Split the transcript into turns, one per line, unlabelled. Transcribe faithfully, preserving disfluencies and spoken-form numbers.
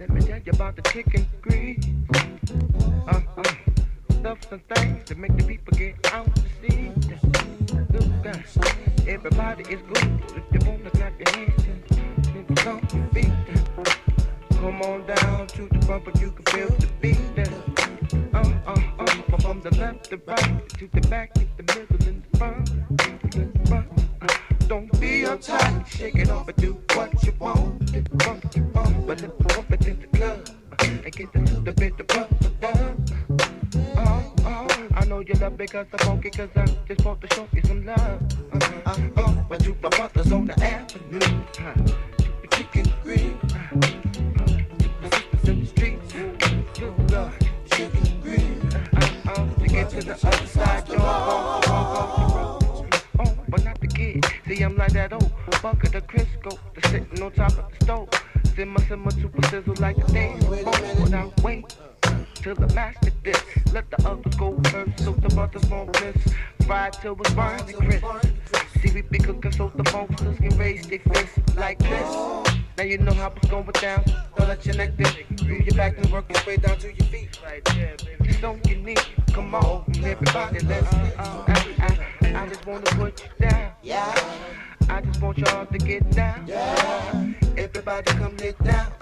Let me tell you about the chicken grease. Uh, uh, stuff some things to make the people get out to see. Look, uh, everybody is good. If you wanna clap your hands and stomp your feet. Come on down to the bumper, you can feel the beat. Uh, uh, uh, from the left to right, to the back, to the middle, and the front. front. Uh, don't be uptight, shake it off and do what you want. Get the bump, you bump, but let the bump it in the club. Uh, and get the little bit of bump it down. Oh, oh, I know you love because I'm funky, cause I just bought to show you some love. Uh, uh, uh, but you my brothers on the avenue. Uh, the chicken green. Uh, in the streets, good Lord, chicken green. Uh, uh, to get to the other side, y'all walk, walk off the road. Oh, but not the kid. See, I'm like that old bucket of Crisco that's sitting on top of the stove. Simmer, simmer, super sizzle like the day. Oh, now wait till the master dish. Let the others go first, so the brothers won't miss. Fried till it's burning crisp. See, we be cooking, so the monsters can raise their fists like this. Now you know how it's going down. Don't let your neck dip. Through your back and work your way down to your feet. Right there, baby. So unique. Come on, everybody, let's. Uh, I, I, I just wanna put you down. Yeah. I just want y'all to get down. Yeah. Everybody come get down.